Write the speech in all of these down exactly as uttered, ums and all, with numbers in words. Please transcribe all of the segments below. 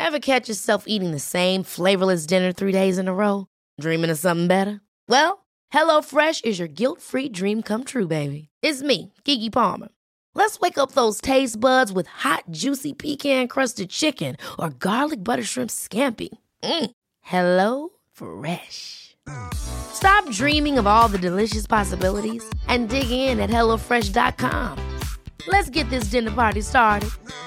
Ever catch yourself eating the same flavorless dinner three days in a row? Dreaming of something better? Well, HelloFresh is your guilt-free dream come true, baby. It's me, Keke Palmer. Let's wake up those taste buds with hot, juicy pecan-crusted chicken or garlic butter shrimp scampi. Mm. Hello Fresh. Stop dreaming of all the delicious possibilities and dig in at hello fresh dot com. Let's get this dinner party started.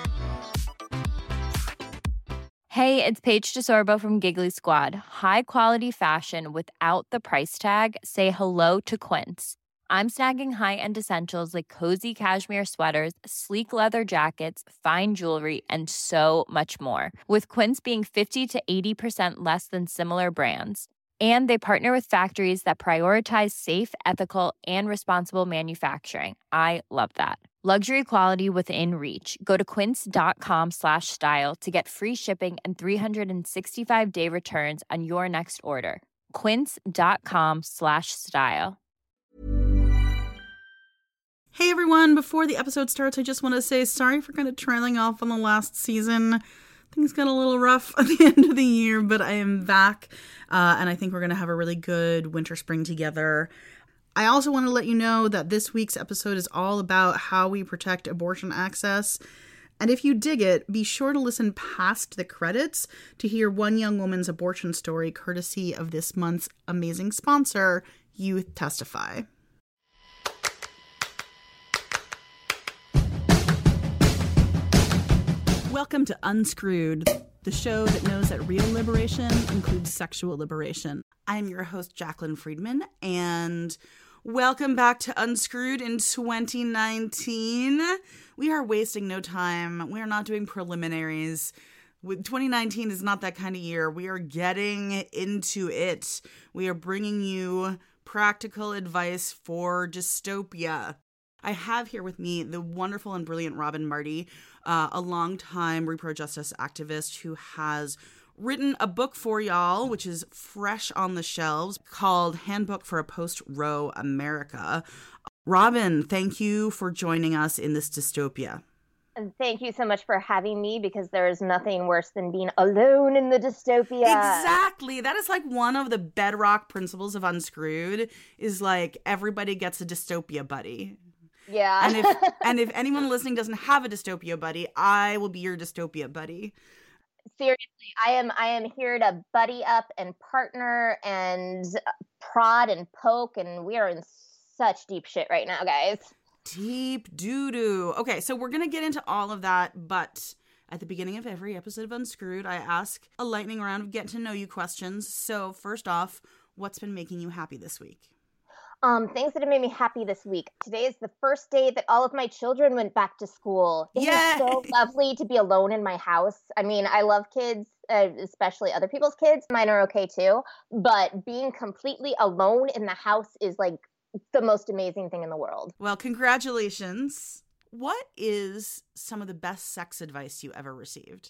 Hey, it's Paige DeSorbo from Giggly Squad. High quality fashion without the price tag. Say hello to Quince. I'm snagging high-end essentials like cozy cashmere sweaters, sleek leather jackets, fine jewelry, and so much more. With Quince being fifty to eighty percent less than similar brands. And they partner with factories that prioritize safe, ethical, and responsible manufacturing. I love that. Luxury quality within reach. Go to quince.com slash style to get free shipping and three sixty-five day returns on your next order. Quince.com slash style. Hey everyone, before the episode starts, I just want to say sorry for kind of trailing off on the last season. Things got a little rough at the end of the year, but I am back, uh, and I think we're going to have a really good winter spring together. I also want to let you know that this week's episode is all about how we protect abortion access. And if you dig it, be sure to listen past the credits to hear one young woman's abortion story, courtesy of this month's amazing sponsor, Youth Testify. Welcome to Unscrewed, the show that knows that real liberation includes sexual liberation. I'm your host, Jacqueline Friedman, and welcome back to Unscrewed in twenty nineteen. We are wasting no time. We are not doing preliminaries. twenty nineteen is not that kind of year. We are getting into it. We are bringing you practical advice for dystopia. I have here with me the wonderful and brilliant Robin Marty, uh, a longtime repro justice activist who has written a book for y'all, which is fresh on the shelves, called Handbook for a Post-Roe America. Robin, thank you for joining us in this dystopia. Thank you so much for having me, because there is nothing worse than being alone in the dystopia. Exactly. That is like one of the bedrock principles of Unscrewed, is like everybody gets a dystopia buddy. Yeah. And if and if anyone listening doesn't have a dystopia buddy, I will be your dystopia buddy. Seriously, I am I am here to buddy up and partner and prod and poke, and we are in such deep shit right now, guys. Deep doo-doo. Okay, so we're going to get into all of that, but at the beginning of every episode of Unscrewed, I ask a lightning round of get-to-know-you questions. So first off, what's been making you happy this week? Um, things that have made me happy this week. Today is the first day that all of my children went back to school. It Yay! is so lovely to be alone in my house. I mean, I love kids, uh, especially other people's kids. Mine are okay too. But being completely alone in the house is like the most amazing thing in the world. Well, congratulations. What is some of the best sex advice you ever received?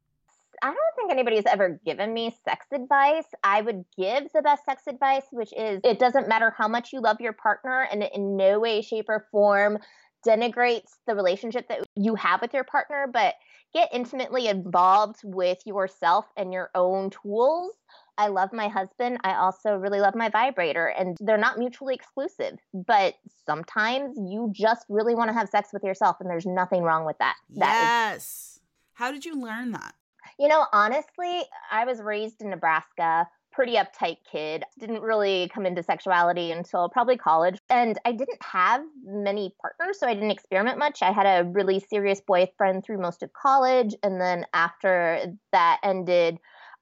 I don't think anybody's ever given me sex advice. I would give the best sex advice, which is it doesn't matter how much you love your partner, and it in no way, shape, or form denigrates the relationship that you have with your partner, but get intimately involved with yourself and your own tools. I love my husband. I also really love my vibrator, and they're not mutually exclusive, but sometimes you just really want to have sex with yourself, and there's nothing wrong with that. Yes. That is- How did you learn that? You know, honestly, I was raised in Nebraska, pretty uptight kid. Didn't really come into sexuality until probably college. And I didn't have many partners, so I didn't experiment much. I had a really serious boyfriend through most of college. And then after that ended,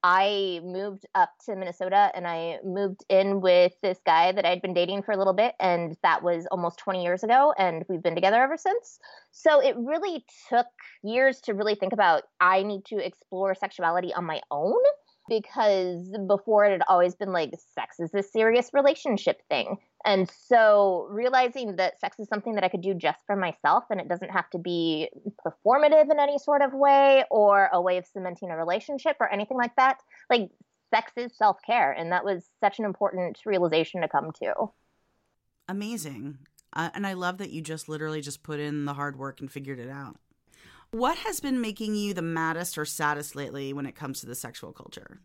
I moved up to Minnesota, and I moved in with this guy that I'd been dating for a little bit, and that was almost twenty years ago, and we've been together ever since. So it really took years to really think about, I need to explore sexuality on my own, because before it had always been like, sex is a serious relationship thing. And so realizing that sex is something that I could do just for myself, and it doesn't have to be performative in any sort of way or a way of cementing a relationship or anything like that. Like, sex is self-care. And that was such an important realization to come to. Amazing. Uh, and I love that you just literally just put in the hard work and figured it out. What has been making you the maddest or saddest lately when it comes to the sexual culture?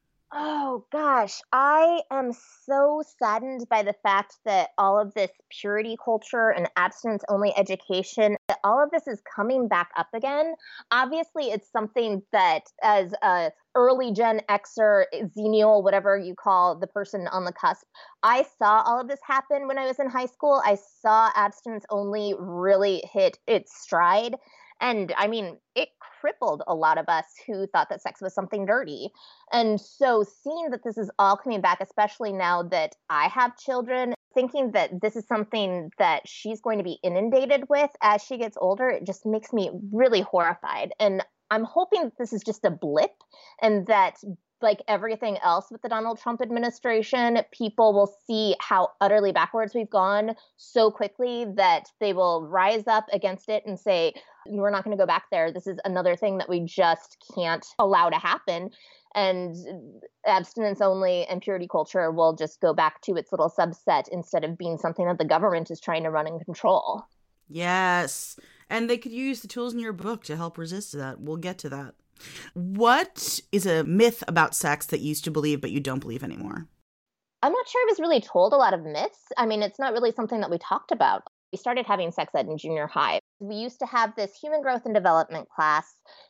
Oh gosh, I am so saddened by the fact that all of this purity culture and abstinence only education, that all of this is coming back up again. Obviously, it's something that as a early Gen Xer, Xennial, whatever you call the person on the cusp, I saw all of this happen when I was in high school. I saw abstinence only really hit its stride. And I mean, it crippled a lot of us who thought that sex was something dirty. And so seeing that this is all coming back, especially now that I have children, thinking that this is something that she's going to be inundated with as she gets older, it just makes me really horrified. And I'm hoping that this is just a blip and that, like everything else with the Donald Trump administration, people will see how utterly backwards we've gone so quickly that they will rise up against it and say, we're not going to go back there. This is another thing that we just can't allow to happen. And abstinence only and purity culture will just go back to its little subset instead of being something that the government is trying to run and control. Yes. And they could use the tools in your book to help resist that. We'll get to that. What is a myth about sex that you used to believe but you don't believe anymore? I'm not sure I was really told a lot of myths. I mean, it's not really something that we talked about. We started having sex ed in junior high. We used to have this human growth and development class,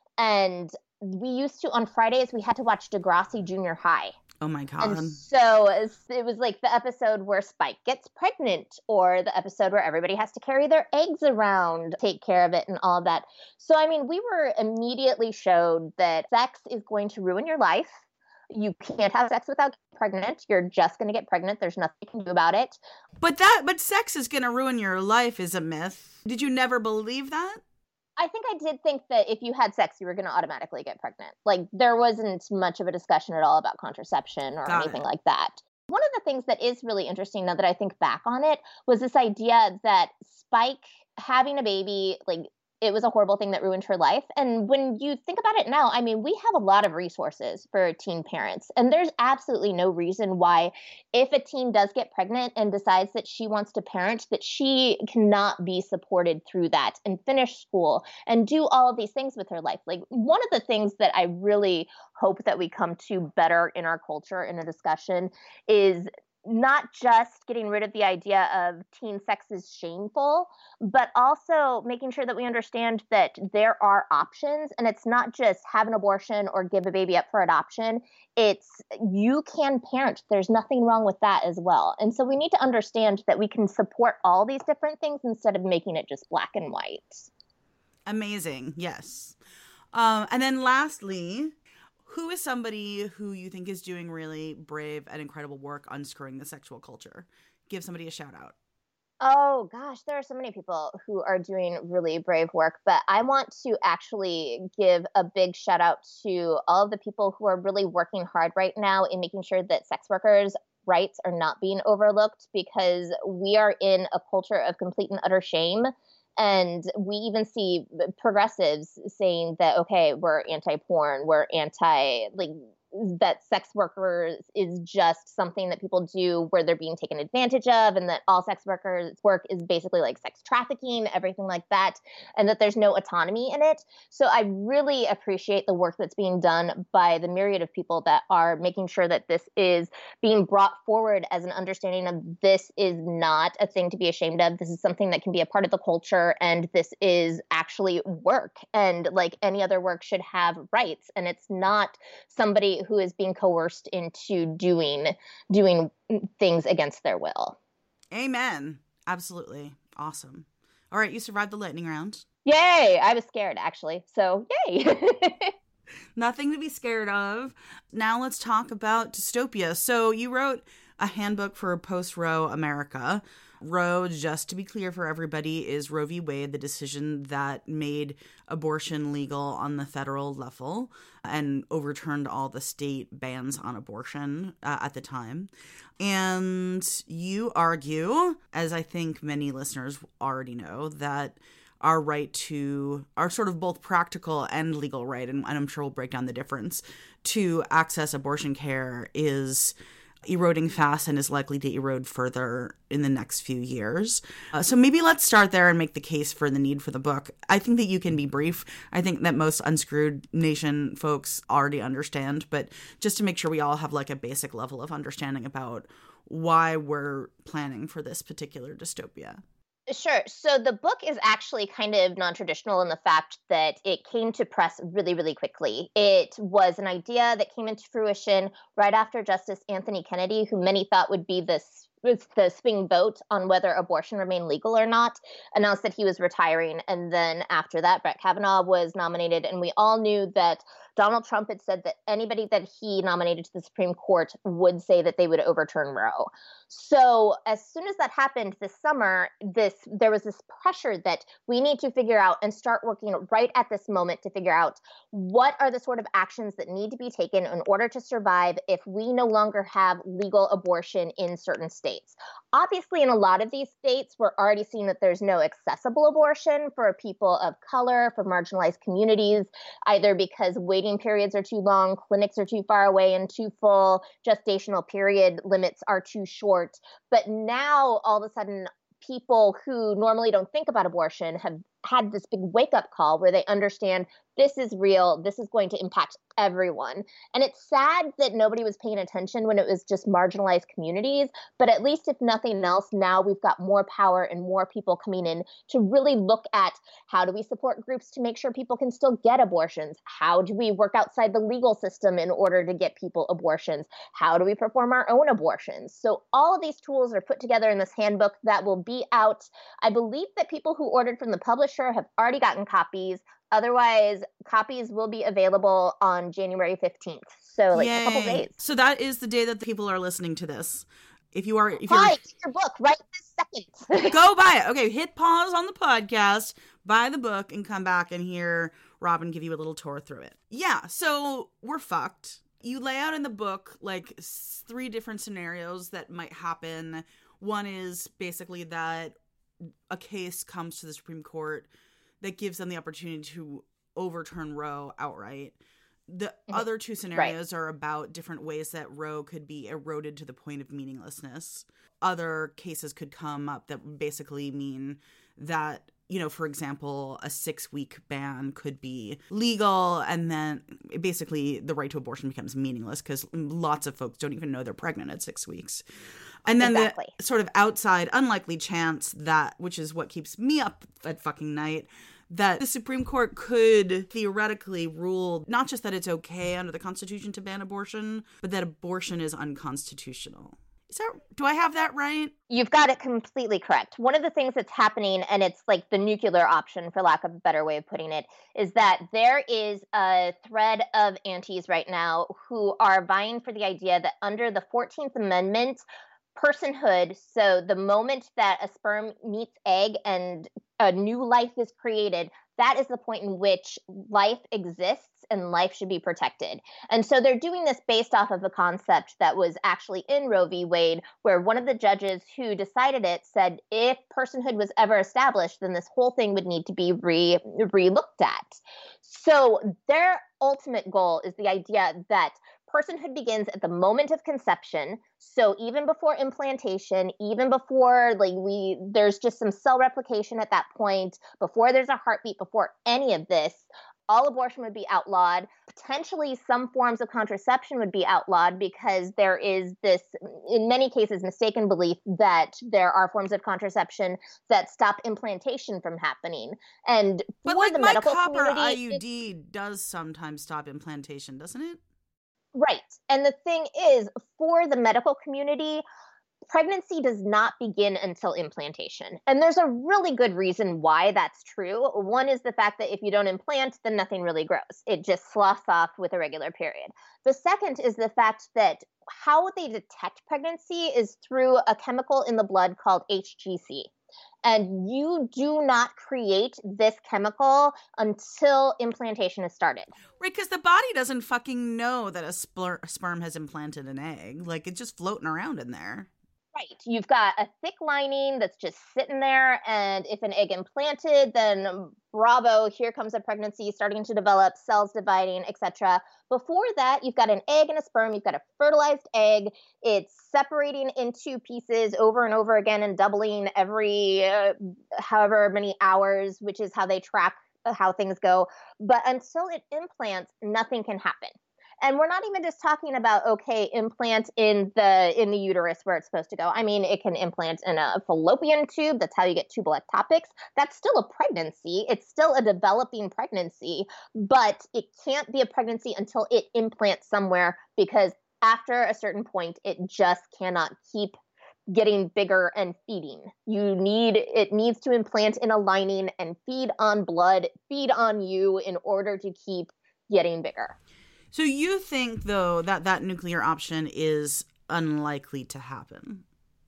and we used to, on Fridays, we had to watch Degrassi Junior High. Oh my God. And so it was like the episode where Spike gets pregnant, or the episode where everybody has to carry their eggs around, take care of it and all of that. So, I mean, we were immediately showed that sex is going to ruin your life. You can't have sex without getting pregnant. You're just going to get pregnant. There's nothing you can do about it. But that, but sex is going to ruin your life is a myth. Did you never believe that? I think I did think that if you had sex, you were going to automatically get pregnant. Like, there wasn't much of a discussion at all about contraception or Got anything it. like that. One of the things that is really interesting now that I think back on it was this idea that Spike having a baby, like, it was a horrible thing that ruined her life. And when you think about it now, I mean, we have a lot of resources for teen parents. And there's absolutely no reason why, if a teen does get pregnant and decides that she wants to parent, that she cannot be supported through that and finish school and do all of these things with her life. Like, one of the things that I really hope that we come to better in our culture in a discussion is not just getting rid of the idea of teen sex is shameful, but also making sure that we understand that there are options, and it's not just have an abortion or give a baby up for adoption. It's you can parent. There's nothing wrong with that as well. And so we need to understand that we can support all these different things instead of making it just black and white. Amazing. Yes. Um, and then lastly, who is somebody who you think is doing really brave and incredible work unscrewing the sexual culture? Give somebody a shout out. Oh gosh, there are so many people who are doing really brave work, but I want to actually give a big shout out to all of the people who are really working hard right now in making sure that sex workers' rights are not being overlooked, because we are in a culture of complete and utter shame. And we even see progressives saying that, okay, we're anti-porn, we're anti, like, that sex workers is just something that people do where they're being taken advantage of, and that all sex workers work is basically like sex trafficking, everything like that, and that there's no autonomy in it. So I really appreciate the work that's being done by the myriad of people that are making sure that this is being brought forward as an understanding of this is not a thing to be ashamed of. This is something that can be a part of the culture, and this is actually work, and like any other work should have rights, and it's not somebody who is being coerced into doing doing things against their will. Amen. Absolutely. Awesome. All right, you survived the lightning round. Yay! I was scared, actually. So, yay! Nothing to be scared of. Now let's talk about dystopia. So you wrote a handbook for post-Roe America. Roe, just to be clear for everybody, is Roe v. Wade, the decision that made abortion legal on the federal level and overturned all the state bans on abortion uh, at the time. And you argue, as I think many listeners already know, that our right to, our sort of both practical and legal right, and, and I'm sure we'll break down the difference, to access abortion care is eroding fast and is likely to erode further in the next few years. Uh, so maybe let's start there and make the case for the need for the book. I think that you can be brief. I think that most Unscrewed Nation folks already understand, but just to make sure we all have like a basic level of understanding about why we're planning for this particular dystopia. Sure. So the book is actually kind of non-traditional in the fact that it came to press really, really quickly. It was an idea that came into fruition right after Justice Anthony Kennedy, who many thought would be this the swing vote on whether abortion remained legal or not, announced that he was retiring. And then after that, Brett Kavanaugh was nominated. And we all knew that Donald Trump had said that anybody that he nominated to the Supreme Court would say that they would overturn Roe. So as soon as that happened this summer, this there was this pressure that we need to figure out and start working right at this moment to figure out what are the sort of actions that need to be taken in order to survive if we no longer have legal abortion in certain states. Obviously, in a lot of these states, we're already seeing that there's no accessible abortion for people of color, for marginalized communities, either because waiting periods are too long, clinics are too far away and too full, gestational period limits are too short. But now, all of a sudden, people who normally don't think about abortion have had this big wake-up call where they understand this is real, this is going to impact everyone. And it's sad that nobody was paying attention when it was just marginalized communities, but at least if nothing else, now we've got more power and more people coming in to really look at how do we support groups to make sure people can still get abortions? How do we work outside the legal system in order to get people abortions? How do we perform our own abortions? So all of these tools are put together in this handbook that will be out. I believe that people who ordered from the publisher have already gotten copies. Otherwise, copies will be available on January fifteenth. So like Yay. a couple days. So that is the day that the people are listening to this. If you are, if Buy you're, get your book right this second. go buy it. Okay, hit pause on the podcast, buy the book, and come back and hear Robin give you a little tour through it. Yeah, so we're fucked. You lay out in the book like three different scenarios that might happen. One is basically that a case comes to the Supreme Court that gives them the opportunity to overturn Roe outright. The mm-hmm. other two scenarios right. are about different ways that Roe could be eroded to the point of meaninglessness. Other cases could come up that basically mean that, you know, for example, a six-week ban could be legal, and then basically the right to abortion becomes meaningless because lots of folks don't even know they're pregnant at six weeks. And then exactly. the sort of outside unlikely chance that, which is what keeps me up at fucking night, that the Supreme Court could theoretically rule not just that it's okay under the Constitution to ban abortion, but that abortion is unconstitutional. Is that, do I have that right? You've got it completely correct. One of the things that's happening, and it's like the nuclear option, for lack of a better way of putting it, is that there is a thread of aunties right now who are vying for the idea that under the fourteenth Amendment, personhood, so the moment that a sperm meets egg and a new life is created, that is the point in which life exists and life should be protected. And so they're doing this based off of a concept that was actually in Roe v. Wade, where one of the judges who decided it said if personhood was ever established, then this whole thing would need to be re re-looked at. So their ultimate goal is the idea that personhood begins at the moment of conception. So even before implantation, even before like we, there's just some cell replication at that point, before there's a heartbeat, before any of this, all abortion would be outlawed. Potentially some forms of contraception would be outlawed because there is this, in many cases, mistaken belief that there are forms of contraception that stop implantation from happening. And but for like the my medical copper community, I U D does sometimes stop implantation, doesn't it? Right. And the thing is, for the medical community, pregnancy does not begin until implantation. And there's a really good reason why that's true. One is the fact that if you don't implant, then nothing really grows. It just sloughs off with a regular period. The second is the fact that how they detect pregnancy is through a chemical in the blood called H G C. And you do not create this chemical until implantation is started. Right, because the body doesn't fucking know that a, spl- a sperm has implanted an egg. Like, it's just floating around in there. Right. You've got a thick lining that's just sitting there. And if an egg implanted, then bravo, here comes a pregnancy starting to develop, cells dividing, et cetera. Before that, you've got an egg and a sperm. You've got a fertilized egg. It's separating into pieces over and over again and doubling every uh, however many hours, which is how they track how things go. But until it implants, nothing can happen. And we're not even just talking about, okay, implant in the in the uterus where it's supposed to go. I mean, it can implant in a fallopian tube. That's how you get tubal ectopics. That's still a pregnancy. It's still a developing pregnancy, but it can't be a pregnancy until it implants somewhere, because after a certain point, it just cannot keep getting bigger and feeding. You need, it needs to implant in a lining and feed on blood, feed on you in order to keep getting bigger. So you think, though, that that nuclear option is unlikely to happen?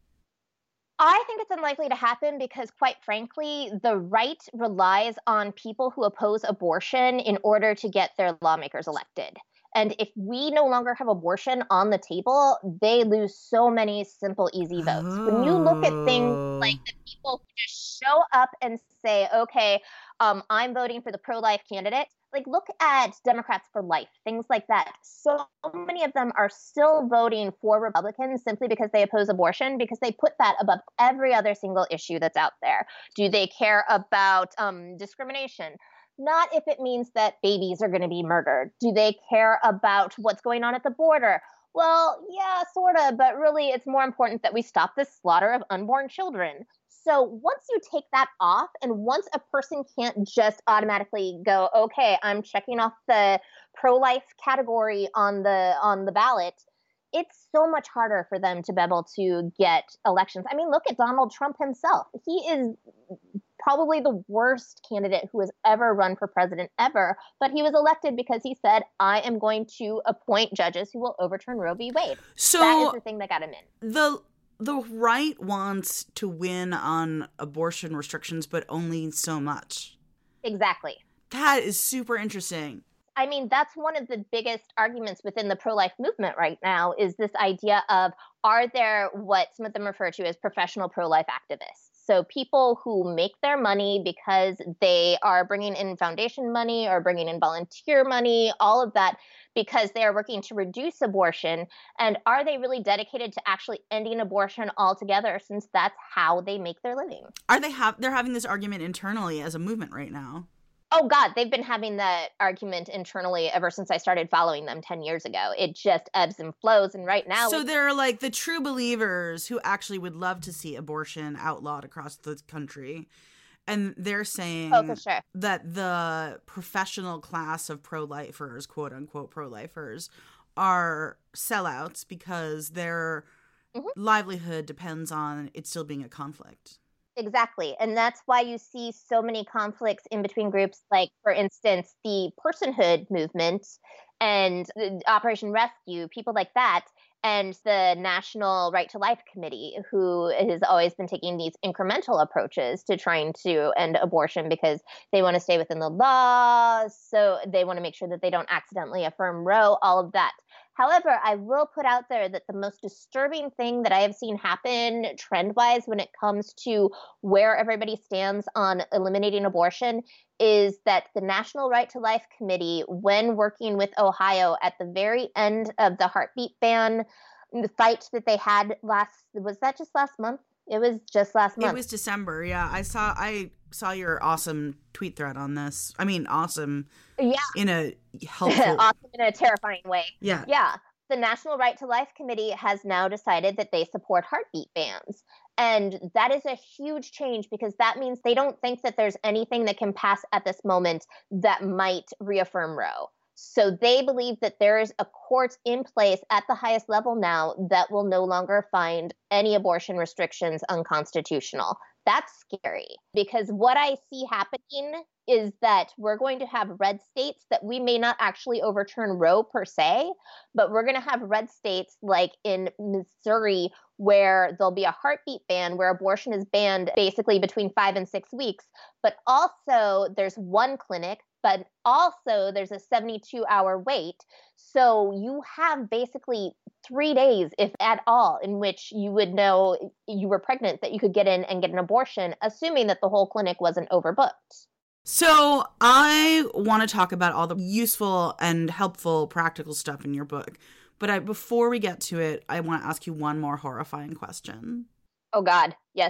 I think it's unlikely to happen because, quite frankly, the right relies on people who oppose abortion in order to get their lawmakers elected. And if we no longer have abortion on the table, they lose so many simple, easy votes. Oh. When you look at things like the people who just show up and say, okay, um, I'm voting for the pro-life candidate, like look at Democrats for Life, things like that. So many of them are still voting for Republicans simply because they oppose abortion, because they put that above every other single issue that's out there. Do they care about um, discrimination? Not if it means that babies are going to be murdered. Do they care about what's going on at the border? Well, yeah, sort of, but really it's more important that we stop the slaughter of unborn children. So once you take that off, and once a person can't just automatically go, okay, I'm checking off the pro-life category on the on the ballot, it's so much harder for them to be able to get elections. I mean, look at Donald Trump himself. He is probably the worst candidate who has ever run for president ever, but he was elected because he said, I am going to appoint judges who will overturn Roe v. Wade. So that is the thing that got him in. The the right wants to win on abortion restrictions, but only so much. Exactly. That is super interesting. I mean, that's one of the biggest arguments within the pro-life movement right now, is this idea of, are there what some of them refer to as professional pro-life activists? So people who make their money because they are bringing in foundation money or bringing in volunteer money, all of that, because they are working to reduce abortion. And are they really dedicated to actually ending abortion altogether, since that's how they make their living? Are they have they're having this argument internally as a movement right now? Oh, God, they've been having that argument internally ever since I started following them ten years ago. It just ebbs and flows. And right now. So they're like the true believers who actually would love to see abortion outlawed across the country. And they're saying oh, for sure. that the professional class of pro-lifers, quote unquote pro-lifers, are sellouts because their mm-hmm. livelihood depends on it still being a conflict. Exactly. And that's why you see so many conflicts in between groups, like, for instance, the personhood movement and Operation Rescue, people like that, and the National Right to Life Committee, who has always been taking these incremental approaches to trying to end abortion because they want to stay within the law. So they want to make sure that they don't accidentally affirm Roe, all of that. However, I will put out there that the most disturbing thing that I have seen happen trend-wise when it comes to where everybody stands on eliminating abortion is that the National Right to Life Committee, when working with Ohio at the very end of the heartbeat ban, the fight that they had last, was that just last month? It was just last month. It was December, yeah. I saw I saw your awesome tweet thread on this. I mean, awesome. Yeah. In a helpful. Awesome in a terrifying way. Yeah. Yeah. The National Right to Life Committee has now decided that they support heartbeat bans. And that is a huge change, because that means they don't think that there's anything that can pass at this moment that might reaffirm Roe. So they believe that there is a court in place at the highest level now that will no longer find any abortion restrictions unconstitutional. That's scary, because what I see happening is that we're going to have red states that we may not actually overturn Roe per se, but we're going to have red states like in Missouri where there'll be a heartbeat ban where abortion is banned basically between five and six weeks. But also there's one clinic, but also there's a seventy-two hour wait. So you have basically three days, if at all, in which you would know you were pregnant, that you could get in and get an abortion, assuming that the whole clinic wasn't overbooked. So I want to talk about all the useful and helpful practical stuff in your book. But I, before we get to it, I want to ask you one more horrifying question. Oh, God. Yes.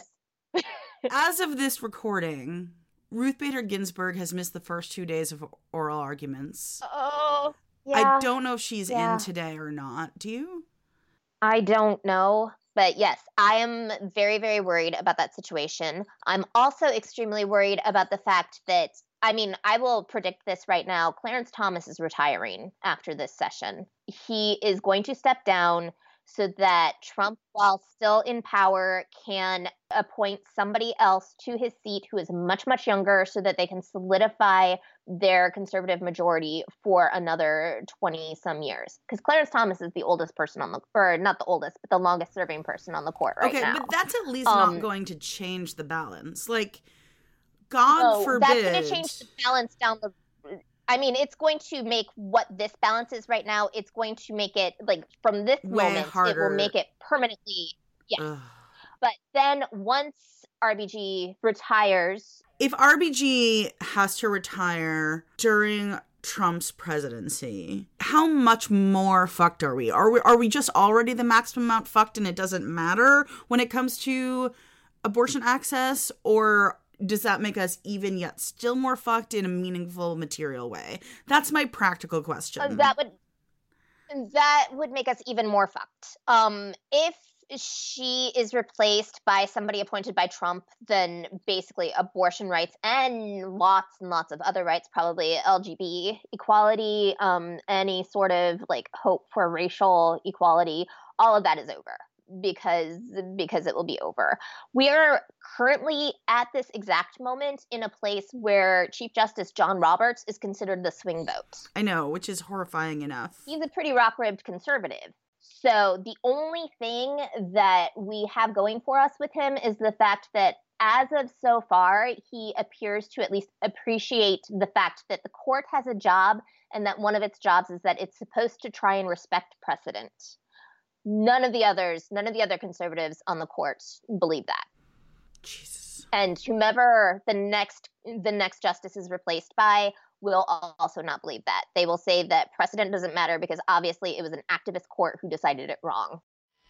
As of this recording, Ruth Bader Ginsburg has missed the first two days of oral arguments. Oh, yeah. I don't know if she's yeah. in today or not. Do you? I don't know. But yes, I am very, very worried about that situation. I'm also extremely worried about the fact that, I mean, I will predict this right now. Clarence Thomas is retiring after this session. He is going to step down so that Trump, while still in power, can appoint somebody else to his seat who is much, much younger so that they can solidify their conservative majority for another twenty some years. Because Clarence Thomas is the oldest person on the, or not the oldest, but the longest serving person on the court right okay, now. Okay, but that's at least um, not going to change the balance. Like, God no, forbid. That's going to change the balance down the I mean, it's going to make what this balance is right now, it's going to make it, like, from this Way moment, harder. it will make it permanently, yes. Ugh. But then once R B G retires... If R B G has to retire during Trump's presidency, how much more fucked are we? Are we, are we just already the maximum amount fucked and it doesn't matter when it comes to abortion access? Or... does that make us even yet still more fucked in a meaningful material way? That's my practical question. Uh, that would that would make us even more fucked. Um, if she is replaced by somebody appointed by Trump, then basically abortion rights and lots and lots of other rights, probably L G B T equality, um, any sort of like hope for racial equality, all of that is over. because because it will be over. We are currently at this exact moment in a place where Chief Justice John Roberts is considered the swing vote. I know, which is horrifying enough. He's a pretty rock-ribbed conservative. So the only thing that we have going for us with him is the fact that as of so far, he appears to at least appreciate the fact that the court has a job and that one of its jobs is that it's supposed to try and respect precedent. None of the others, none of the other conservatives on the court believe that. Jesus. And whomever the next the next justice is replaced by will also not believe that. They will say that precedent doesn't matter because obviously it was an activist court who decided it wrong.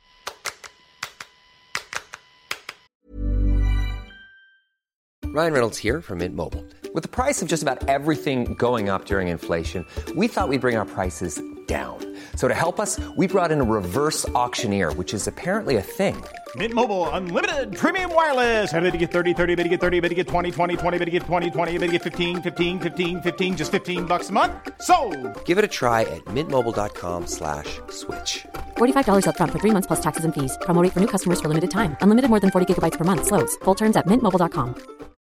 Ryan Reynolds here from Mint Mobile. With the price of just about everything going up during inflation, we thought we'd bring our prices down. So to help us, we brought in a reverse auctioneer, which is apparently a thing. Mint Mobile Unlimited Premium Wireless. How to get thirty, thirty, how to get thirty, how to get twenty, twenty, twenty, how to get twenty, twenty, how to get fifteen, fifteen, fifteen, fifteen, just fifteen bucks a month? Sold! Give it a try at mintmobile.com slash switch. forty-five dollars up front for three months plus taxes and fees. Promo rate for new customers for limited time. Unlimited more than forty gigabytes per month. Slows full terms at mint mobile dot com.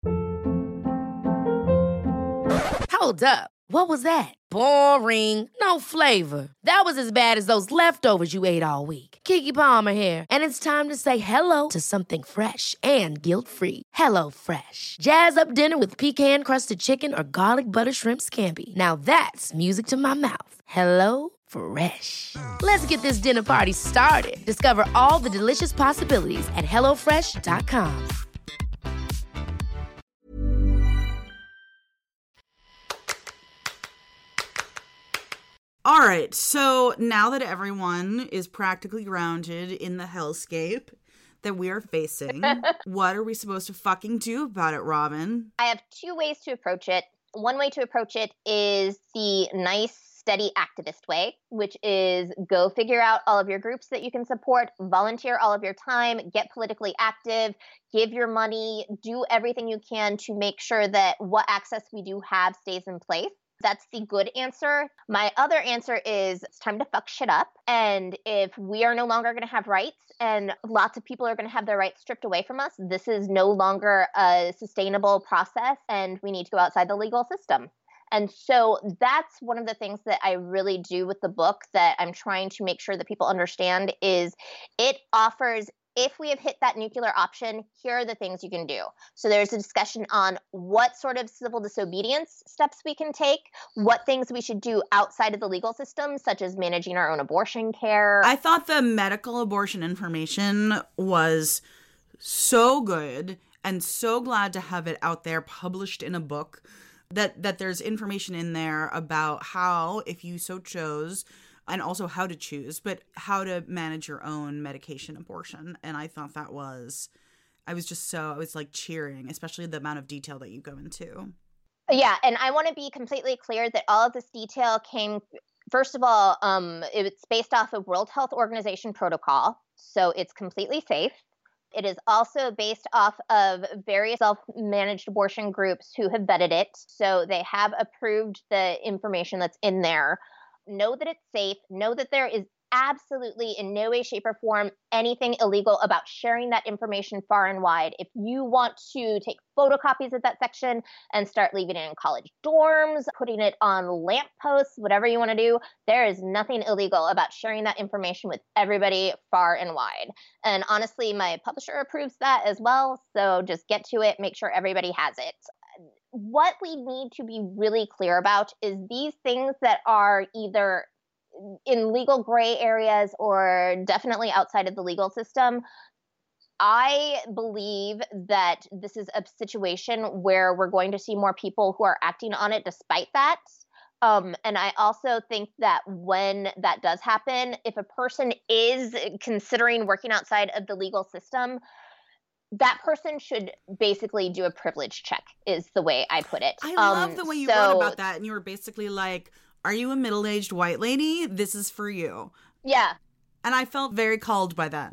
Hold up. What was that? Boring. No flavor. That was as bad as those leftovers you ate all week. Keke Palmer here, and it's time to say hello to something fresh and guilt-free. Hello Fresh. Jazz up dinner with pecan-crusted chicken or garlic butter shrimp scampi. Now that's music to my mouth. Hello Fresh. Let's get this dinner party started. Discover all the delicious possibilities at hello fresh dot com. All right, so now that everyone is practically grounded in the hellscape that we are facing, what are we supposed to fucking do about it, Robin? I have two ways to approach it. One way to approach it is the nice, steady activist way, which is go figure out all of your groups that you can support, volunteer all of your time, get politically active, give your money, do everything you can to make sure that what access we do have stays in place. That's the good answer. My other answer is it's time to fuck shit up. And if we are no longer going to have rights and lots of people are going to have their rights stripped away from us, this is no longer a sustainable process and we need to go outside the legal system. And so that's one of the things that I really do with the book that I'm trying to make sure that people understand is it offers if we have hit that nuclear option, here are the things you can do. So there's a discussion on what sort of civil disobedience steps we can take, what things we should do outside of the legal system, such as managing our own abortion care. I thought the medical abortion information was so good and so glad to have it out there published in a book, that that there's information in there about how, if you so chose, and also how to choose, but how to manage your own medication abortion. And I thought that was, I was just so, I was like cheering, especially the amount of detail that you go into. Yeah, and I want to be completely clear that all of this detail came, first of all, um, it's based off of World Health Organization protocol, so it's completely safe. It is also based off of various self-managed abortion groups who have vetted it, so they have approved the information that's in there. Know that it's safe. Know that there is absolutely in no way, shape, or form anything illegal about sharing that information far and wide. If you want to take photocopies of that section and start leaving it in college dorms, putting it on lampposts, whatever you want to do, there is nothing illegal about sharing that information with everybody far and wide. And honestly, my publisher approves that as well. So just get to it, make sure everybody has it. What we need to be really clear about is these things that are either in legal gray areas or definitely outside of the legal system. I believe that this is a situation where we're going to see more people who are acting on it despite that. Um, and I also think that when that does happen, if a person is considering working outside of the legal system, that person should basically do a privilege check, is the way I put it. I love um, the way you so, wrote about that. And you were basically like, are you a middle-aged white lady? This is for you. Yeah. And I felt very called by that.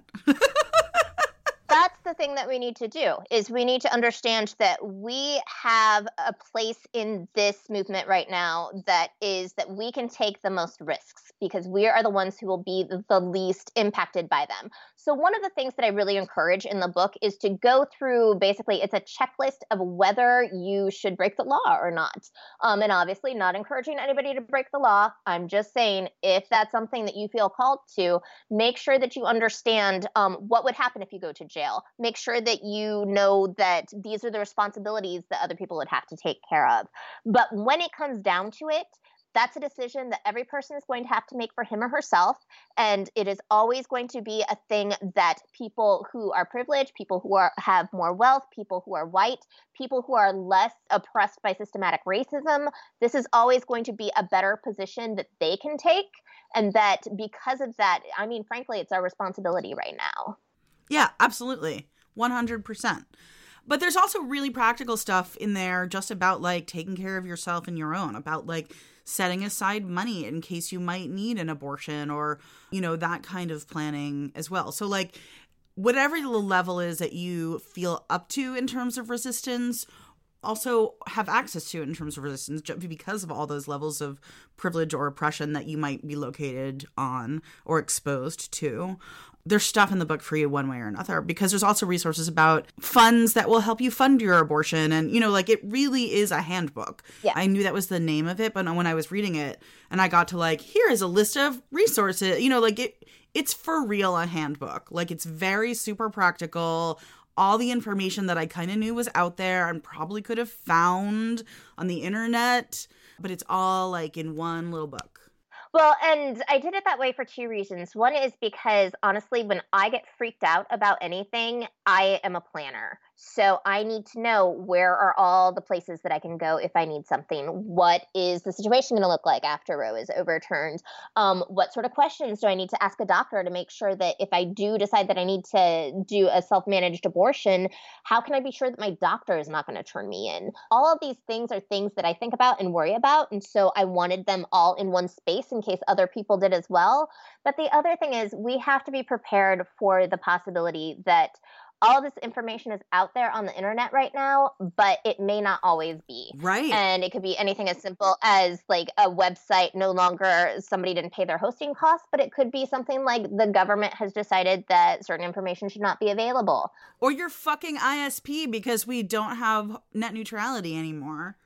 That's the thing that we need to do, is we need to understand that we have a place in this movement right now that is that we can take the most risks because we are the ones who will be the least impacted by them. So one of the things that I really encourage in the book is to go through, basically, it's a checklist of whether you should break the law or not. Um, and obviously not encouraging anybody to break the law. I'm just saying, if that's something that you feel called to, make sure that you understand um, what would happen if you go to jail. Make sure that you know that these are the responsibilities that other people would have to take care of. But when it comes down to it, that's a decision that every person is going to have to make for him or herself. And it is always going to be a thing that people who are privileged, people who are have more wealth, people who are white, people who are less oppressed by systematic racism, this is always going to be a better position that they can take. And that because of that, I mean, frankly, it's our responsibility right now. Yeah, absolutely. one hundred percent. But there's also really practical stuff in there just about like taking care of yourself and your own, about like setting aside money in case you might need an abortion or, you know, that kind of planning as well. So like whatever the level is that you feel up to in terms of resistance, also have access to in terms of resistance because of all those levels of privilege or oppression that you might be located on or exposed to. There's stuff in the book for you one way or another, because there's also resources about funds that will help you fund your abortion. And, you know, like it really is a handbook. Yeah. I knew that was the name of it, but when I was reading it and I got to like, here is a list of resources, you know, like it, it's for real a handbook. Like it's very super practical. All the information that I kind of knew was out there and probably could have found on the internet, but it's all like in one little book. Well, and I did it that way for two reasons. One is because, honestly, when I get freaked out about anything, I am a planner. So I need to know where are all the places that I can go if I need something. What is the situation going to look like after Roe is overturned? Um, what sort of questions do I need to ask a doctor to make sure that if I do decide that I need to do a self-managed abortion, how can I be sure that my doctor is not going to turn me in? All of these things are things that I think about and worry about. And so I wanted them all in one space in case other people did as well. But the other thing is we have to be prepared for the possibility that all this information is out there on the internet right now, but it may not always be. Right. And it could be anything as simple as like a website no longer, somebody didn't pay their hosting costs, but it could be something like the government has decided that certain information should not be available. Or your fucking I S P because we don't have net neutrality anymore.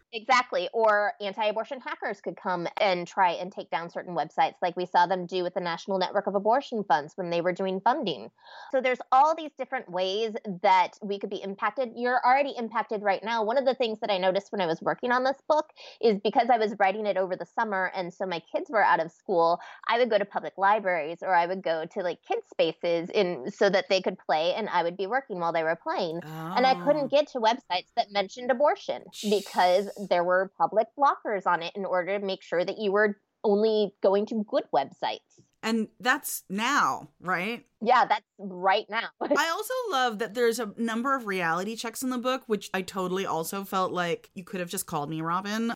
Exactly. Or anti-abortion hackers could come and try and take down certain websites, like we saw them do with the National Network of Abortion Funds when they were doing funding. So there's all these different ways that we could be impacted. You're already impacted right now. One of the things that I noticed when I was working on this book is because I was writing it over the summer, and so my kids were out of school, I would go to public libraries, or I would go to like kids spaces in so that they could play, and I would be working while they were playing. Oh. And I couldn't get to websites that mentioned abortion because there were public blockers on it in order to make sure that you were only going to good websites. And that's now, right? Yeah, that's right now. I also love that there's a number of reality checks in the book, which I totally also felt like you could have just called me Robin.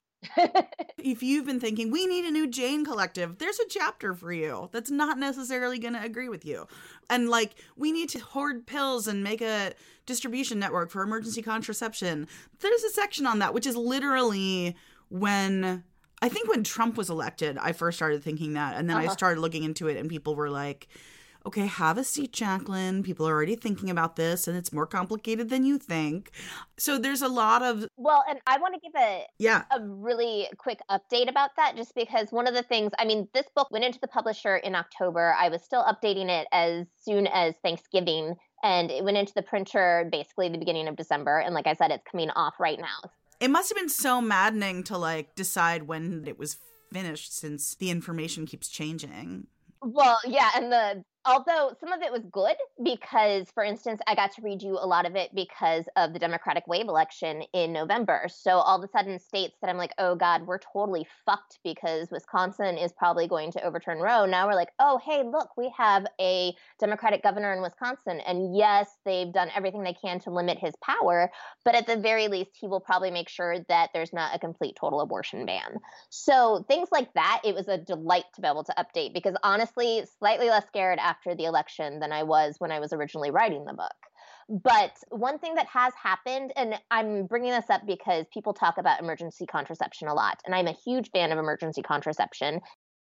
If you've been thinking, we need a new Jane collective, there's a chapter for you that's not necessarily going to agree with you. And like, we need to hoard pills and make a distribution network for emergency contraception. There's a section on that, which is literally when, I think when Trump was elected, I first started thinking that. And then uh-huh. I started looking into it and people were like, okay, have a seat, Jacqueline. People are already thinking about this, and it's more complicated than you think. So there's a lot of... Well, and I want to give a, yeah. a really quick update about that, just because one of the things, I mean, this book went into the publisher in October. I was still updating it as soon as Thanksgiving, and it went into the printer basically the beginning of December. And like I said, it's coming off right now. It must have been so maddening to like decide when it was finished, since the information keeps changing. Well, yeah, and the although some of it was good because, for instance, I got to read you a lot of it because of the Democratic wave election in November. So all of a sudden states that I'm like, oh, God, we're totally fucked because Wisconsin is probably going to overturn Roe. Now we're like, oh, hey, look, we have a Democratic governor in Wisconsin. And yes, they've done everything they can to limit his power. But at the very least, he will probably make sure that there's not a complete total abortion ban. So things like that, it was a delight to be able to update because honestly, slightly less scared after after the election than I was when I was originally writing the book. But one thing that has happened, and I'm bringing this up because people talk about emergency contraception a lot, and I'm a huge fan of emergency contraception,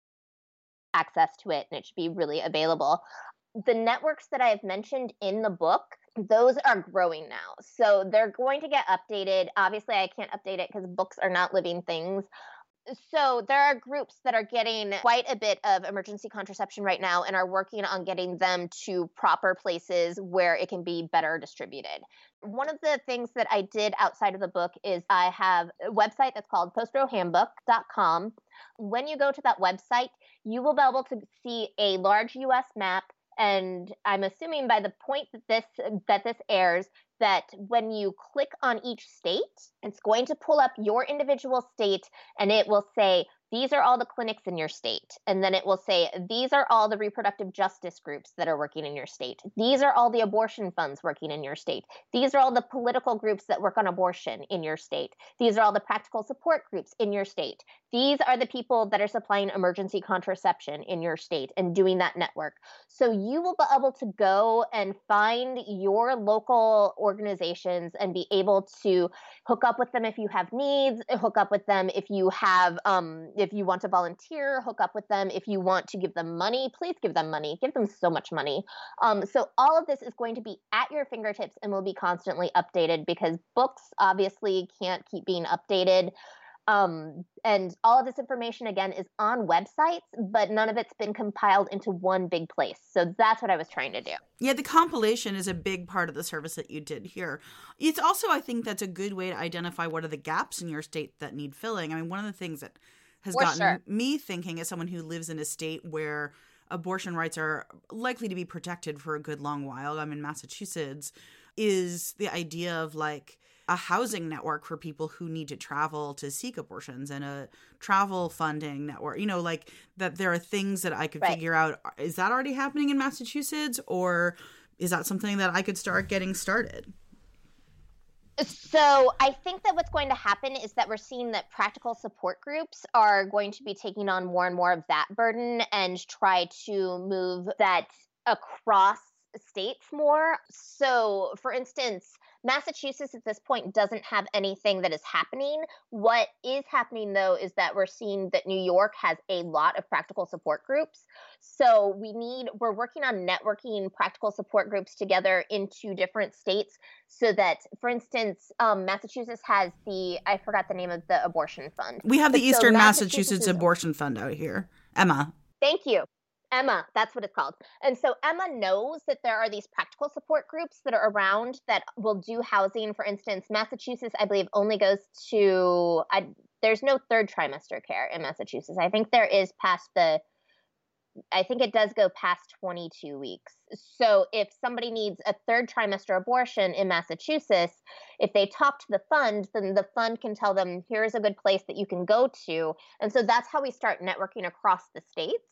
access to it, and it should be really available. The networks that I've mentioned in the book, those are growing now. So they're going to get updated. Obviously, I can't update it because books are not living things. So there are groups that are getting quite a bit of emergency contraception right now and are working on getting them to proper places where it can be better distributed. One of the things that I did outside of the book is I have a website that's called post row handbook dot com. When you go to that website, you will be able to see a large U S map. And I'm assuming by the point that this that this airs, that when you click on each state, it's going to pull up your individual state and it will say, these are all the clinics in your state. And then it will say, these are all the reproductive justice groups that are working in your state. These are all the abortion funds working in your state. These are all the political groups that work on abortion in your state. These are all the practical support groups in your state. These are the people that are supplying emergency contraception in your state and doing that network. So you will be able to go and find your local organizations and be able to hook up with them if you have needs, hook up with them if you have, um, if you want to volunteer, hook up with them. If you want to give them money, please give them money. Give them so much money. Um, so all of this is going to be at your fingertips and will be constantly updated because books obviously can't keep being updated. Um, and all of this information, again, is on websites, but none of it's been compiled into one big place. So that's what I was trying to do. Yeah, the compilation is a big part of the service that you did here. It's also, I think that's a good way to identify what are the gaps in your state that need filling. I mean, one of the things that has For gotten sure. me thinking as someone who lives in a state where abortion rights are likely to be protected for a good long while, I'm in Massachusetts, is the idea of like a housing network for people who need to travel to seek abortions and a travel funding network, you know, like that there are things that I could Right. figure out. Is that already happening in Massachusetts, or is that something that I could start getting started? So I think that what's going to happen is that we're seeing that practical support groups are going to be taking on more and more of that burden and try to move that across states more. So, for instance, Massachusetts at this point doesn't have anything that is happening. What is happening, though, is that we're seeing that New York has a lot of practical support groups. So we need, we're working on networking practical support groups together into different states so that, for instance, um, Massachusetts has the, I forgot the name of the abortion fund. We have but the Eastern so Massachusetts, Massachusetts Abortion Fund out here. Emma. Thank you. Emma, that's what it's called. And so Emma knows that there are these practical support groups that are around that will do housing. For instance, Massachusetts, I believe, only goes to, I, there's no third trimester care in Massachusetts. I think there is past the, I think it does go past twenty-two weeks. So if somebody needs a third trimester abortion in Massachusetts, if they talk to the fund, then the fund can tell them, here's a good place that you can go to. And so that's how we start networking across the states.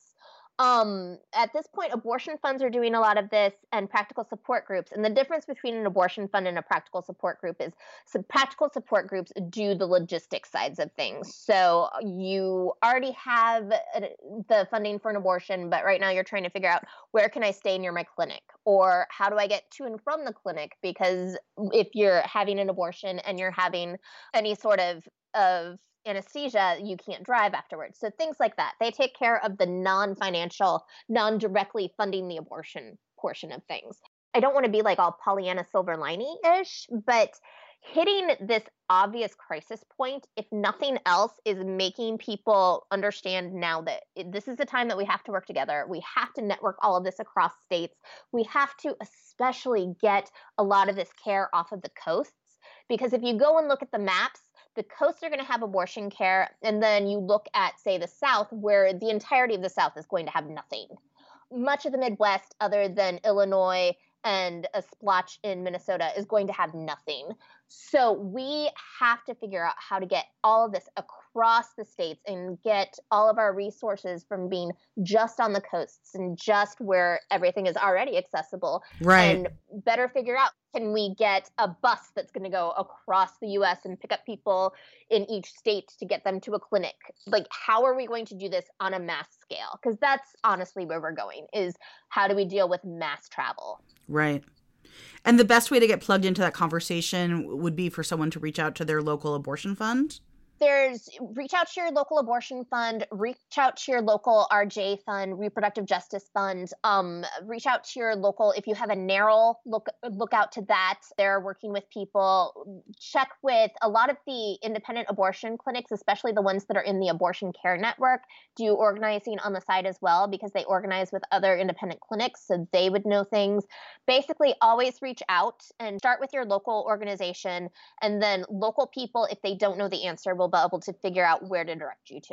Um, at this point, abortion funds are doing a lot of this and practical support groups. And the difference between an abortion fund and a practical support group is some practical support groups do the logistics sides of things. So you already have the funding for an abortion, but right now you're trying to figure out where can I stay near my clinic, or how do I get to and from the clinic? Because if you're having an abortion and you're having any sort of, of anesthesia, you can't drive afterwards. So things like that. They take care of the non-financial, non-directly funding the abortion portion of things. I don't want to be like all Pollyanna silver lining-ish, but hitting this obvious crisis point, if nothing else, is making people understand now that this is the time that we have to work together. We have to network all of this across states. We have to especially get a lot of this care off of the coasts, because if you go and look at the maps, the coasts are going to have abortion care, and then you look at, say, the South, where the entirety of the South is going to have nothing. Much of the Midwest, other than Illinois and a splotch in Minnesota, is going to have nothing. So we have to figure out how to get all of this across the states and get all of our resources from being just on the coasts and just where everything is already accessible. Right. And better figure out, can we get a bus that's going to go across the U S and pick up people in each state to get them to a clinic? Like, how are we going to do this on a mass scale? Because that's honestly where we're going, is how do we deal with mass travel? Right. And the best way to get plugged into that conversation would be for someone to reach out to their local abortion fund? There's reach out to your local abortion fund, reach out to your local R J fund, reproductive justice fund, um, reach out to your local, if you have a NARAL, look, look out to that. They're working with people. Check with a lot of the independent abortion clinics, especially the ones that are in the abortion care network, do organizing on the side as well, because they organize with other independent clinics, so they would know things. Basically, always reach out and start with your local organization, and then local people, if they don't know the answer, will be able to figure out where to direct you to.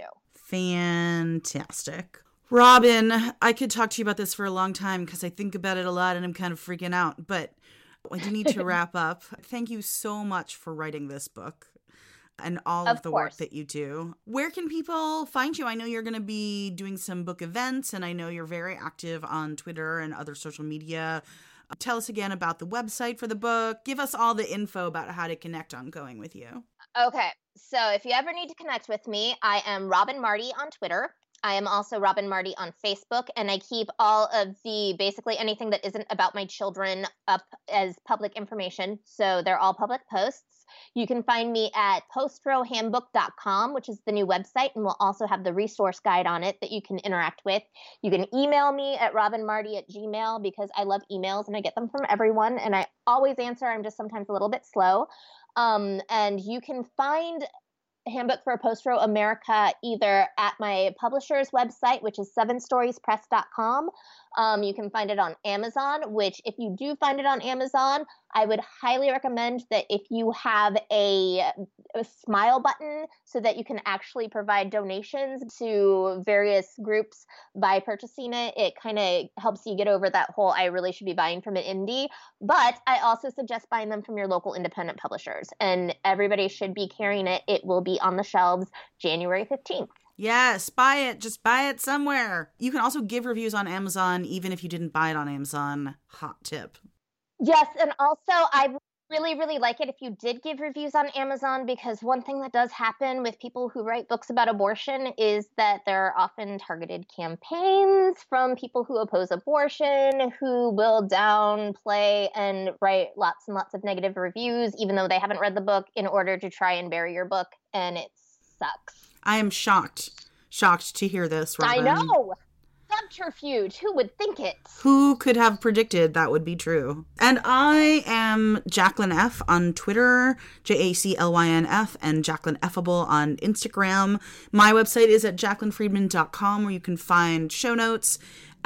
Fantastic. Robin, I could talk to you about this for a long time because I think about it a lot and I'm kind of freaking out, but I do need to wrap up. Thank you so much for writing this book and all of, of the course. work that you do. Where can people find you? I know you're going to be doing some book events, and I know you're very active on Twitter and other social media. Tell us again about the website for the book. Give us all the info about how to connect ongoing with you. Okay, so if you ever need to connect with me, I am Robin Marty on Twitter. I am also Robin Marty on Facebook, and I keep all of the, basically anything that isn't about my children up as public information. So they're all public posts. You can find me at post row handbook dot com, which is the new website, and we'll also have the resource guide on it that you can interact with. You can email me at robinmarty at gmail, because I love emails and I get them from everyone, and I always answer. I'm just sometimes a little bit slow. Um, and you can find Handbook for a Post Row America either at my publisher's website, which is seven stories press dot com. Um, you can find it on Amazon, which if you do find it on Amazon, I would highly recommend that if you have a, a smile button so that you can actually provide donations to various groups by purchasing it, it kind of helps you get over that whole I really should be buying from an indie. But I also suggest buying them from your local independent publishers, and everybody should be carrying it. It will be on the shelves January fifteenth. Yes, buy it. Just buy it somewhere. You can also give reviews on Amazon, even if you didn't buy it on Amazon. Hot tip. Yes, and also I really, really like it if you did give reviews on Amazon, because one thing that does happen with people who write books about abortion is that there are often targeted campaigns from people who oppose abortion who will downplay and write lots and lots of negative reviews, even though they haven't read the book, in order to try and bury your book, and it sucks. I am shocked, shocked to hear this, Robin. I know! Subterfuge. Who would think it? Who could have predicted that would be true? And I am Jaclyn F on Twitter, J A C L Y N F, and Jaclyn Effable on Instagram. My website is at jaclyn friedman dot com, where you can find show notes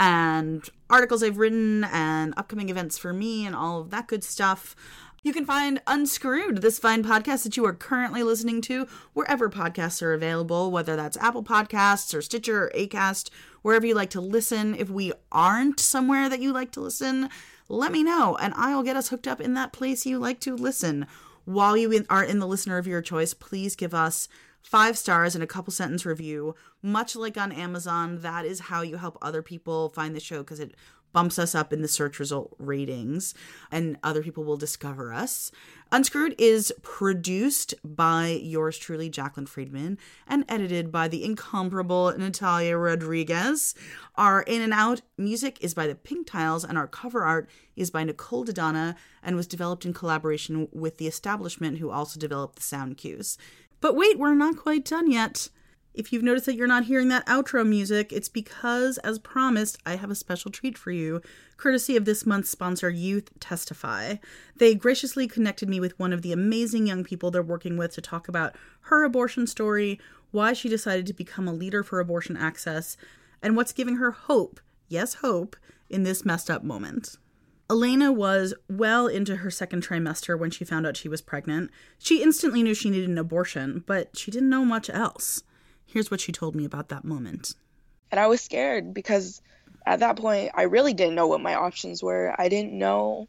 and articles I've written and upcoming events for me and all of that good stuff. You can find Unscrewed, this fine podcast that you are currently listening to, wherever podcasts are available, whether that's Apple Podcasts or Stitcher or Acast, wherever you like to listen. If we aren't somewhere that you like to listen, let me know, and I'll get us hooked up in that place you like to listen. While you are in the listener of your choice, please give us five stars and a couple sentence review. Much like on Amazon, that is how you help other people find the show, because it bumps us up in the search result ratings, and other people will discover us. Unscrewed is produced by yours truly, Jaclyn Friedman, and edited by the incomparable Natalia Rodriguez. Our in and out music is by the Pink Tiles, and our cover art is by Nicole Dodonna, and was developed in collaboration with The Establishment, who also developed the sound cues. But wait, we're not quite done yet. If you've noticed that you're not hearing that outro music, it's because, as promised, I have a special treat for you, courtesy of this month's sponsor, Youth Testify. They graciously connected me with one of the amazing young people they're working with to talk about her abortion story, why she decided to become a leader for abortion access, and what's giving her hope, yes, hope, in this messed up moment. Elena was well into her second trimester when she found out she was pregnant. She instantly knew she needed an abortion, but she didn't know much else. Here's what she told me about that moment. And I was scared because at that point, I really didn't know what my options were. I didn't know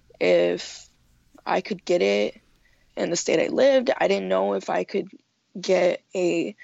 if I could get it in the state I lived. I didn't know if I could get a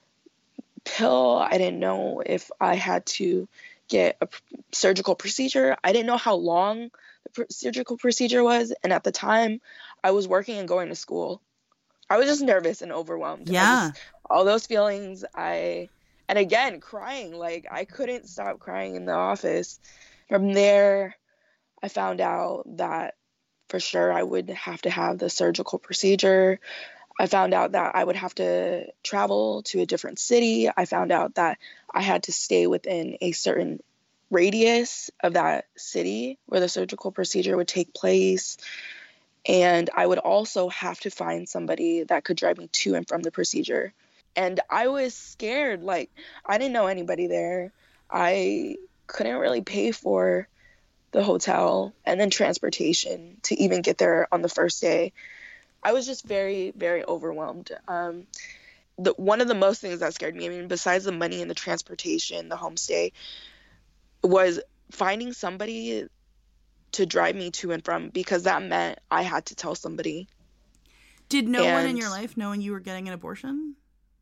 pill. I didn't know if I had to get a surgical procedure. I didn't know how long the pr- surgical procedure was. And at the time, I was working and going to school. I was just nervous and overwhelmed. Yeah. Just, all those feelings, I, and again, crying, like I couldn't stop crying in the office. From there, I found out that for sure I would have to have the surgical procedure. I found out that I would have to travel to a different city. I found out that I had to stay within a certain radius of that city where the surgical procedure would take place. And I would also have to find somebody that could drive me to and from the procedure. And I was scared. Like, I didn't know anybody there. I couldn't really pay for the hotel and then transportation to even get there on the first day. I was just very, very overwhelmed. Um, the, one of the most things that scared me, I mean, besides the money and the transportation, the homestay, was finding somebody to drive me to and from, because that meant I had to tell somebody. Did no and one in your life know when you were getting an abortion?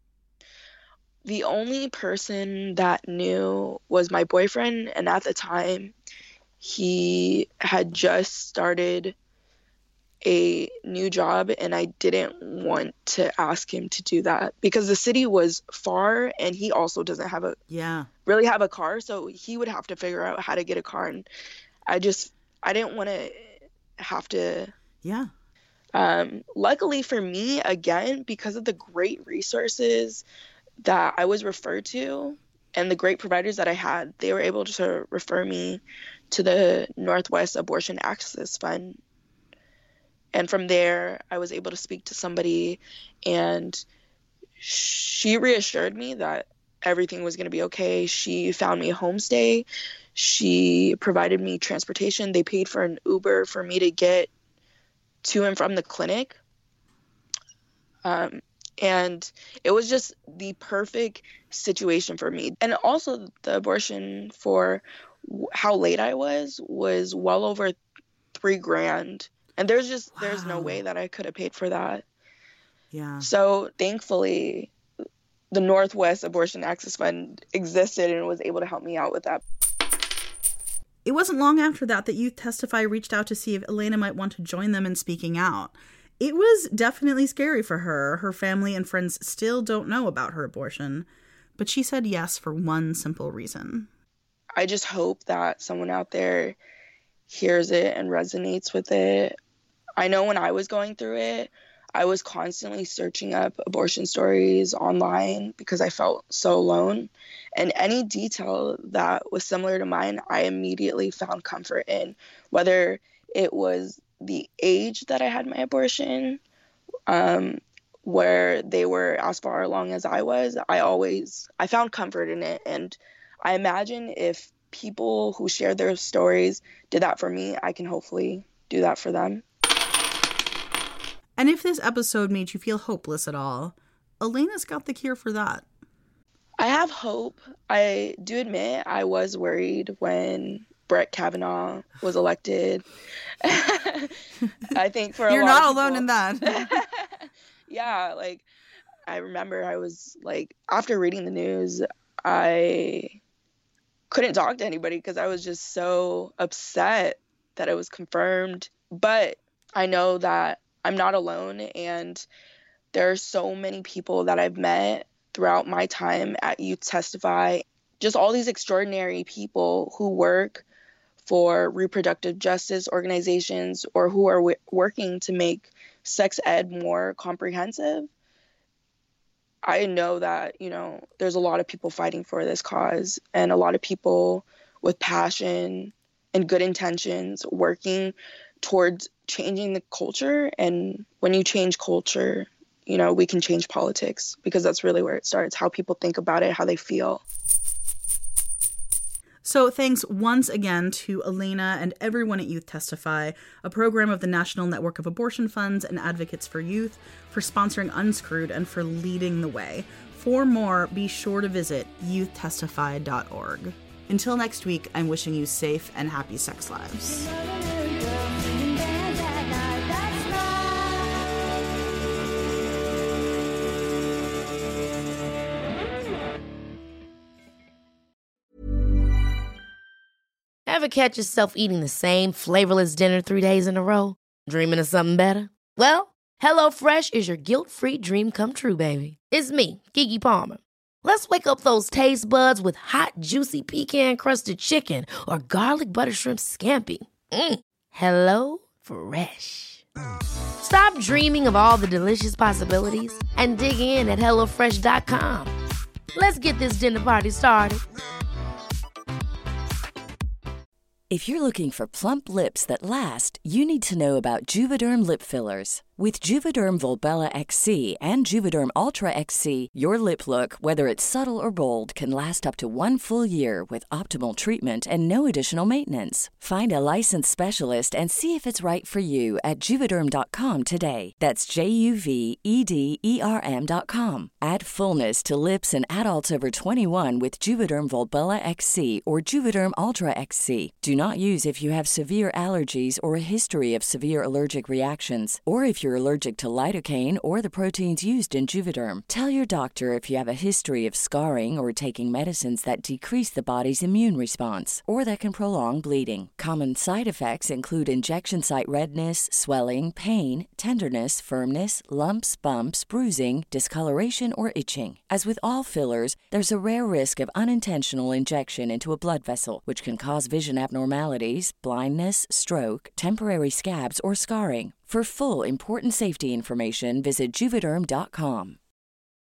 The only person that knew was my boyfriend, and at the time, he had just started a new job, and I didn't want to ask him to do that because the city was far, and he also doesn't have a yeah really have a car, so he would have to figure out how to get a car, and I just I didn't want to have to. Yeah. Um, luckily for me, again, because of the great resources that I was referred to and the great providers that I had, they were able to refer me to the Northwest Abortion Access Fund. And from there, I was able to speak to somebody, and she reassured me that everything was going to be okay. She found me a homestay. She provided me transportation. They paid for an Uber for me to get to and from the clinic. Um, and it was just the perfect situation for me. And also the abortion, for how late I was, was well over three grand. And there's just, wow. there's no way that I could have paid for that. Yeah. So thankfully, the Northwest Abortion Access Fund existed and was able to help me out with that. It wasn't long after that that Youth Testify reached out to see if Elena might want to join them in speaking out. It was definitely scary for her. Her family and friends still don't know about her abortion, but she said yes for one simple reason. I just hope that someone out there hears it and resonates with it. I know when I was going through it, I was constantly searching up abortion stories online because I felt so alone. And any detail that was similar to mine, I immediately found comfort in, whether it was the age that I had my abortion, um, where they were as far along as I was. I always, I found comfort in it. And I imagine if people who share their stories did that for me, I can hopefully do that for them. And if this episode made you feel hopeless at all, Elena's got the cure for that. I have hope. I do admit I was worried when Brett Kavanaugh was elected. I think for a You're lot not of alone people, in that. Yeah, like I remember I was like, after reading the news, I couldn't talk to anybody because I was just so upset that it was confirmed. But I know that I'm not alone, and there are so many people that I've met throughout my time at Youth Testify, just all these extraordinary people who work for reproductive justice organizations or who are w- working to make sex ed more comprehensive. I know that, you know, there's a lot of people fighting for this cause and a lot of people with passion and good intentions working towards changing the culture. And when you change culture, you know, we can change politics, because that's really where it starts, how people think about it, how they feel. So thanks once again to Elena and everyone at Youth Testify, a program of the National Network of Abortion Funds and Advocates for Youth, for sponsoring Unscrewed and for leading the way. For more, be sure to visit youth testify dot org. Until next week, I'm wishing you safe and happy sex lives. Ever catch yourself eating the same flavorless dinner three days in a row? Dreaming of something better? Well, HelloFresh is your guilt-free dream come true, baby. It's me, Keke Palmer. Let's wake up those taste buds with hot, juicy pecan-crusted chicken or garlic butter shrimp scampi. Mm. Hello Fresh. Stop dreaming of all the delicious possibilities and dig in at hello fresh dot com. Let's get this dinner party started. If you're looking for plump lips that last, you need to know about Juvederm lip fillers. With Juvederm Volbella X C and Juvederm Ultra X C, your lip look, whether it's subtle or bold, can last up to one full year with optimal treatment and no additional maintenance. Find a licensed specialist and see if it's right for you at Juvederm dot com today. That's J U V E D E R M dot com. Add fullness to lips in adults over twenty-one with Juvederm Volbella X C or Juvederm Ultra X C. Do not use if you have severe allergies or a history of severe allergic reactions, or if you're allergic to lidocaine or the proteins used in Juvederm. Tell your doctor if you have a history of scarring or taking medicines that decrease the body's immune response or that can prolong bleeding. Common side effects include injection site redness, swelling, pain, tenderness, firmness, lumps, bumps, bruising, discoloration, or itching. As with all fillers, there's a rare risk of unintentional injection into a blood vessel, which can cause vision abnormalities, blindness, stroke, temporary scabs, or scarring. For full, important safety information, visit Juvederm dot com.